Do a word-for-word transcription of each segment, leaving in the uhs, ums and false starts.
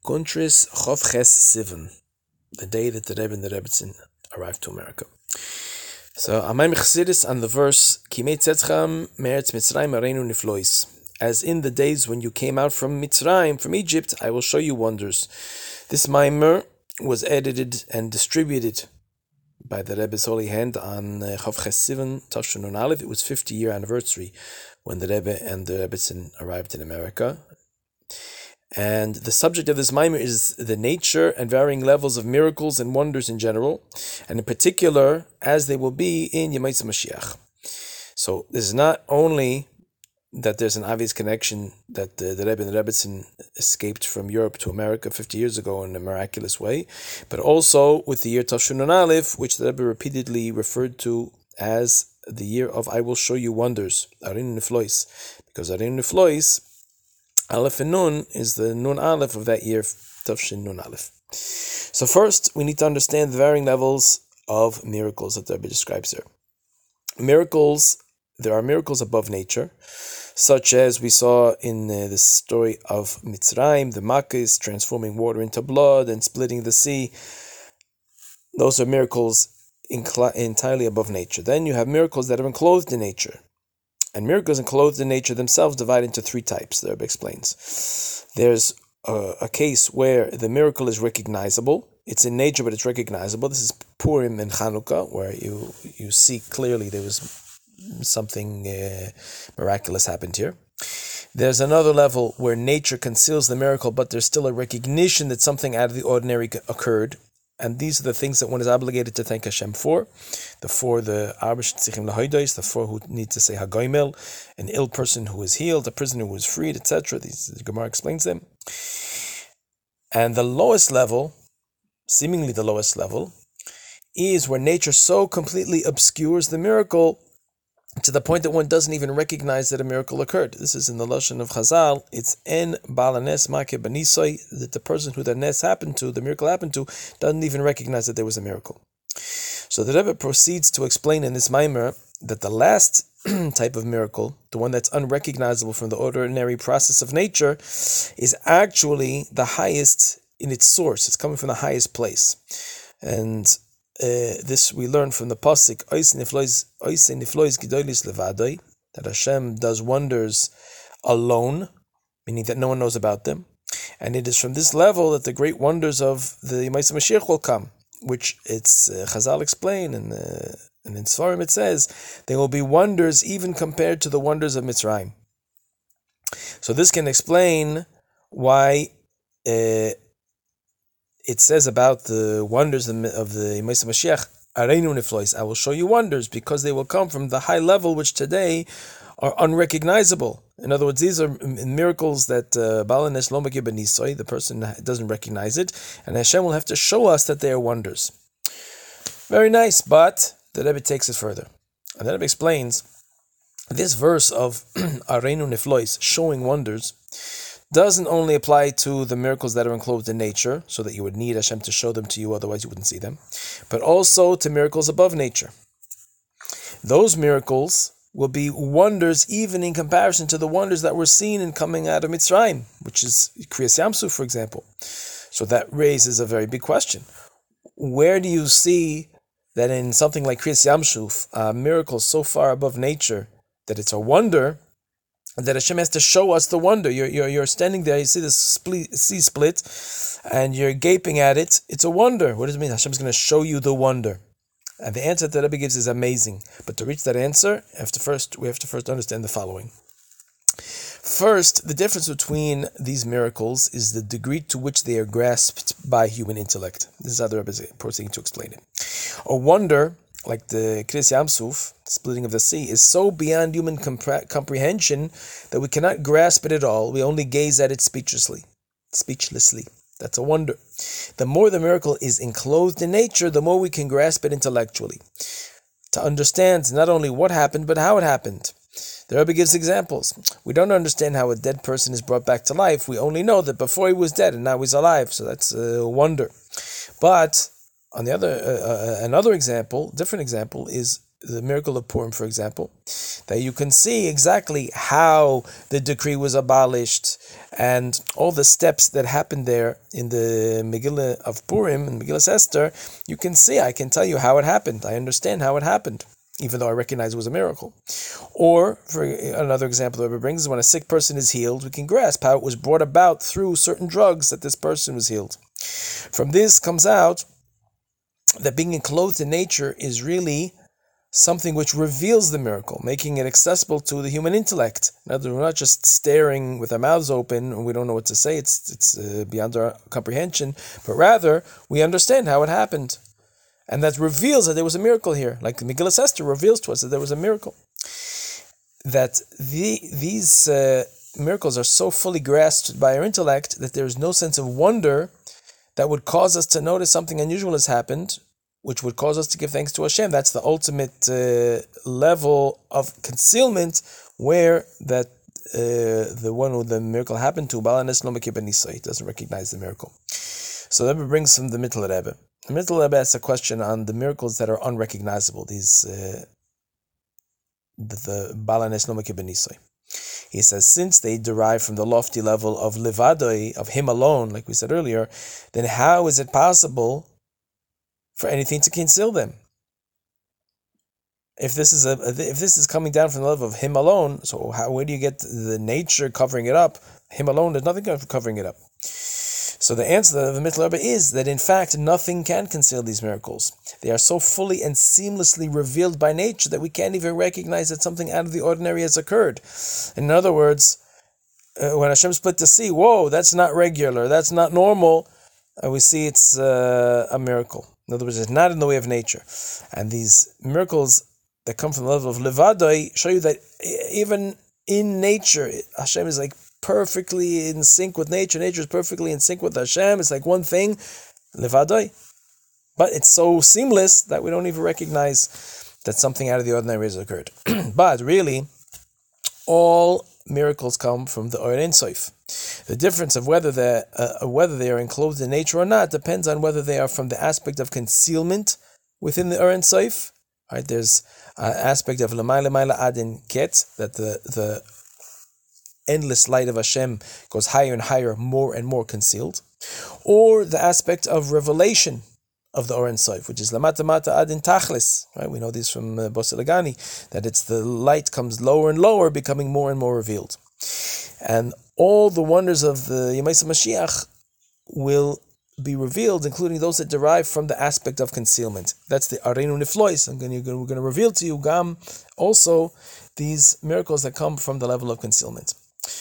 Kuntris Chof Ches Sivan, the day that the Rebbe and the Rebbetzin arrived to America. So, Amayim Chassidus on the verse, Kimei Tzetzcham Meretz Mitzrayim Areinu Niflois. As in the days when you came out from Mitzrayim, from Egypt, I will show you wonders. This Maimer was edited and distributed by the Rebbe's holy hand on Chof Ches Sivan Tafshin Nun Aleph. It was fifty year anniversary when the Rebbe and the Rebbetzin arrived in America. And the subject of this Maimer is the nature and varying levels of miracles and wonders in general, and in particular, as they will be in Yemais Mashiach. So this is not only that there's an obvious connection that the, the Rebbe and the Rebbetzin escaped from Europe to America fifty years ago in a miraculous way, but also with the year Tafshin Nun Aleph, which the Rebbe repeatedly referred to as the year of I will show you wonders, Areinu Niflois, because Areinu Niflois, Aleph and Nun is the Nun Aleph of that year, Tafshin Nun Aleph. So first, we need to understand the varying levels of miracles that the Rebbe describes here. Miracles, there are miracles above nature, such as we saw in uh, the story of Mitzrayim, the Makkahs transforming water into blood and splitting the sea. Those are miracles incl- entirely above nature. Then you have miracles that are enclosed in nature. And miracles enclosed in nature themselves divide into three types, the Rebbe explains. There's a, a case where the miracle is recognizable. It's in nature, but it's recognizable. This is Purim and Chanukah, where you, you see clearly there was something uh, miraculous happened here. There's another level where nature conceals the miracle, but there's still a recognition that something out of the ordinary occurred. And these are the things that one is obligated to thank Hashem for. The four, the Arbish Tzichim Lahoidos, the four who need to say Hagoimel, an ill person who is healed, a prisoner who is freed, et cetera. These, the Gemara explains them. And the lowest level, seemingly the lowest level, is where nature so completely obscures the miracle to the point that one doesn't even recognize that a miracle occurred. This is in the Lashon of Chazal. It's en balanes make banisoy, that the person who the nes happened to, the miracle happened to, doesn't even recognize that there was a miracle. So the Rebbe proceeds to explain in this Maimer that the last type of miracle, the one that's unrecognizable from the ordinary process of nature, is actually the highest in its source. It's coming from the highest place. And Uh, this we learn from the pasuk that Hashem does wonders alone, meaning that no one knows about them, and it is from this level that the great wonders of the Yemais Mashiach will come, which it's uh, Chazal explain, and uh, and in Sfarim it says there will be wonders even compared to the wonders of Mitzrayim. So this can explain why Uh, it says about the wonders of the Yemais Mashiach, Areinu Niflois, I will show you wonders, because they will come from the high level which today are unrecognizable. In other words, these are miracles that Balanes Lo Makir B'Nisoy, the person doesn't recognize it, and Hashem will have to show us that they are wonders. Very nice, but the Rebbe takes it further. And the Rebbe explains, this verse of Areinu Niflois, showing wonders, doesn't only apply to the miracles that are enclosed in nature, so that you would need Hashem to show them to you, otherwise you wouldn't see them, but also to miracles above nature. Those miracles will be wonders even in comparison to the wonders that were seen in coming out of Mitzrayim, which is Kriyas Yamsuf, for example. So that raises a very big question. Where do you see that in something like Kriyas Yamsuf, a miracle so far above nature that it's a wonder, that Hashem has to show us the wonder? You're, you're, you're standing there, you see the split, sea split, and you're gaping at it. It's a wonder. What does it mean? Hashem's going to show you the wonder. And the answer that Rebbe gives is amazing. But to reach that answer, have to first, we have to first understand the following. First, the difference between these miracles is the degree to which they are grasped by human intellect. This is how the Rebbe is proceeding to explain it. A wonder, like the Kriyas Yamsuf, splitting of the sea, is so beyond human compre- comprehension that we cannot grasp it at all. We only gaze at it speechlessly. Speechlessly. That's a wonder. The more the miracle is enclosed in nature, the more we can grasp it intellectually. To understand not only what happened, but how it happened. The Rebbe gives examples. We don't understand how a dead person is brought back to life. We only know that before he was dead and now he's alive. So that's a wonder. But on the other, uh, uh, another example, different example, is the miracle of Purim, for example, that you can see exactly how the decree was abolished and all the steps that happened there in the Megillah of Purim and Megillah Esther. You can see, I can tell you how it happened. I understand how it happened, even though I recognize it was a miracle. Or, for another example that it brings is when a sick person is healed, we can grasp how it was brought about through certain drugs that this person was healed. From this comes out that being enclosed in nature is really something which reveals the miracle, making it accessible to the human intellect. Now, we're not just staring with our mouths open and we don't know what to say, it's it's uh, beyond our comprehension, but rather we understand how it happened. And that reveals that there was a miracle here, like Megillah Esther reveals to us that there was a miracle. That the these uh, miracles are so fully grasped by our intellect that there is no sense of wonder that would cause us to notice something unusual has happened, which would cause us to give thanks to Hashem. That's the ultimate uh, level of concealment, where that uh, the one who the miracle happened to, Balanes no Mekir ben Nisai, doesn't recognize the miracle. So that brings from the Mittler Rebbe. The Mittler Rebbe asks a question on the miracles that are unrecognizable. These uh, the, the Balanes no Mekir ben Nisai. He says, since they derive from the lofty level of levadoi, of him alone, like we said earlier, then how is it possible for anything to conceal them? If this is a, if this is coming down from the level of him alone, so how, where do you get the nature covering it up? Him alone, there's nothing covering it up. So the answer of the Mittler Rebbe is that in fact nothing can conceal these miracles. They are so fully and seamlessly revealed by nature that we can't even recognize that something out of the ordinary has occurred. In other words, uh, when Hashem split the sea, whoa, that's not regular, that's not normal, and we see it's uh, a miracle. In other words, it's not in the way of nature. And these miracles that come from the level of Levadoi show you that even in nature, Hashem is like perfectly in sync with nature. Nature is perfectly in sync with Hashem. It's like one thing, Levadoi. But it's so seamless that we don't even recognize that something out of the ordinary has occurred. But really, all miracles come from the Or Ein Sof. The difference of whether they uh, whether they are enclosed in nature or not depends on whether they are from the aspect of concealment within the Or Ein Sof. Right, there's an aspect of L'mayla Mayla Adin Ket, that the the endless light of Hashem goes higher and higher, more and more concealed, or the aspect of revelation of the Or Ein Sof, which is Lamata Mata Adin Tachlis. Right, we know this from uh, Bosel Agani, that it's the light comes lower and lower, becoming more and more revealed, and all the wonders of the Yemaisa Mashiach will be revealed, including those that derive from the aspect of concealment. That's the Areinu Niflois. I'm going to, we're going to reveal to you, Gam, also these miracles that come from the level of concealment.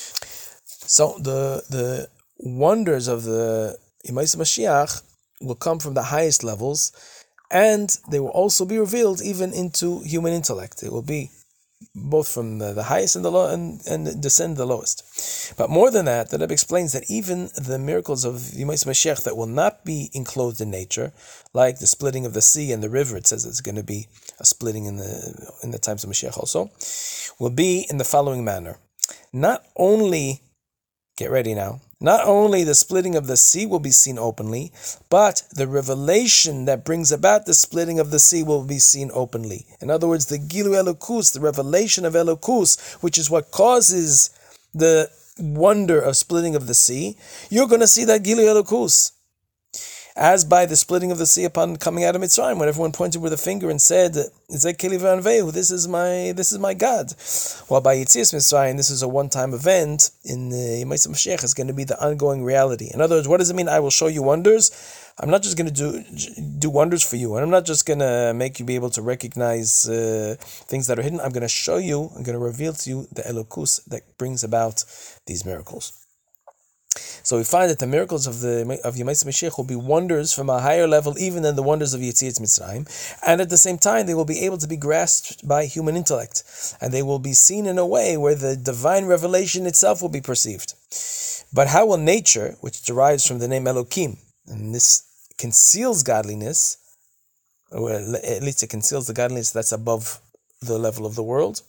So the the wonders of the Yemaisa Mashiach will come from the highest levels, and they will also be revealed even into human intellect. It will be both from the, the highest and the low, and, and descend the lowest. But more than that, the Rebbe explains that even the miracles of Yemaisa Mashiach that will not be enclosed in nature, like the splitting of the sea and the river, it says it's going to be a splitting in the in the times of Mashiach also, will be in the following manner. Not only, get ready now, not only the splitting of the sea will be seen openly, but the revelation that brings about the splitting of the sea will be seen openly. In other words, the Gilu Elokus, the revelation of Elokus, which is what causes the wonder of splitting of the sea, you're going to see that Gilu Elokus. As by the splitting of the sea upon coming out of Mitzrayim, when everyone pointed with a finger and said, "This is my this is my God." While by Yetzias Mitzrayim, this is a one-time event. In the Yemaisa Mashiach, is going to be the ongoing reality. In other words, what does it mean? I will show you wonders. I'm not just going to do do wonders for you, and I'm not just going to make you be able to recognize uh, things that are hidden. I'm going to show you. I'm going to reveal to you the Elokus that brings about these miracles. So we find that the miracles of the of Yemaisa Mashiach will be wonders from a higher level even than the wonders of Yetzias Mitzrayim, and at the same time they will be able to be grasped by human intellect, and they will be seen in a way where the divine revelation itself will be perceived. But how will nature, which derives from the name Elokim, and this conceals godliness, or at least it conceals the godliness that's above the level of the world,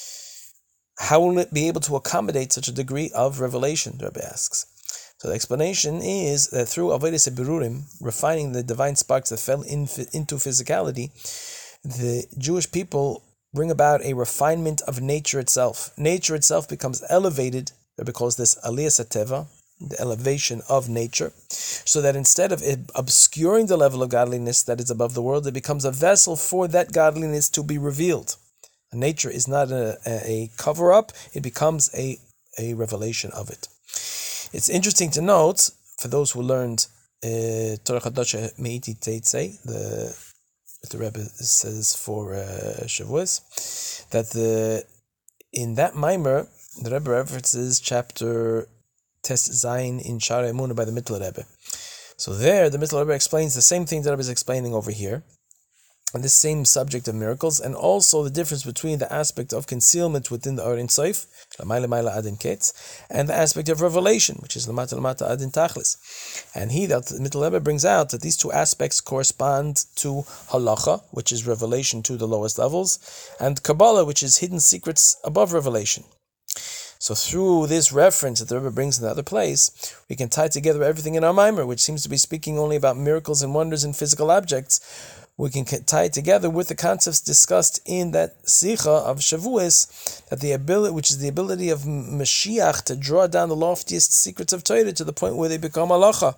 how will it be able to accommodate such a degree of revelation, the Rebbe asks. So the explanation is that through Avodas Birurim, refining the divine sparks that fell in, into physicality, the Jewish people bring about a refinement of nature itself. Nature itself becomes elevated, Rebbe calls this aliyas hateva, the elevation of nature, so that instead of it obscuring the level of godliness that is above the world, it becomes a vessel for that godliness to be revealed. Nature is not a, a cover-up, it becomes a, a revelation of it. It's interesting to note, for those who learned uh, Torah Chadasha Me'iti Teitzei, the the Rebbe says for uh, Shavuos, that the in that mimer, the Rebbe references chapter Tes Zayin in Sha'arei Emunah by the Mittler Rebbe. So there, the Mittler Rebbe explains the same thing that I was explaining over here, and this same subject of miracles, and also the difference between the aspect of concealment within the Or Ein Sof, L'mayla mayla ad ein ketz, and the aspect of revelation, which is L'mata l'mata ad ein tachlis. And he, that the Mittler Rebbe brings out, that these two aspects correspond to halacha, which is revelation to the lowest levels, and Kabbalah, which is hidden secrets above revelation. So through this reference that the Rebbe brings in the other place, we can tie together everything in our mimer, which seems to be speaking only about miracles and wonders in physical objects. We can tie it together with the concepts discussed in that Sicha of Shavuos, that the ability, which is the ability of Mashiach to draw down the loftiest secrets of Torah to the point where they become halacha,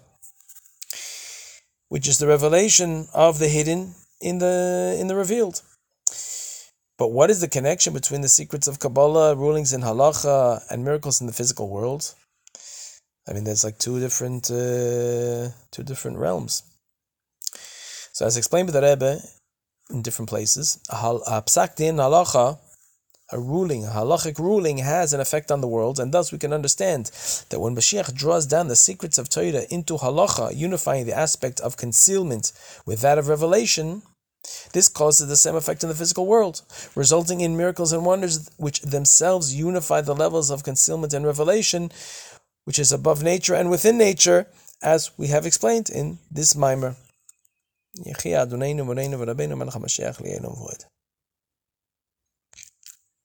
which is the revelation of the hidden in the in the revealed. But what is the connection between the secrets of Kabbalah, rulings in halacha, and miracles in the physical world? I mean, there's like two different uh, two different realms. So as explained by the Rebbe in different places, a psak din halacha, a ruling, a halachic ruling has an effect on the world, and thus we can understand that when Mashiach draws down the secrets of Torah into halacha, unifying the aspect of concealment with that of revelation, this causes the same effect in the physical world, resulting in miracles and wonders which themselves unify the levels of concealment and revelation, which is above nature and within nature, as we have explained in this mimer.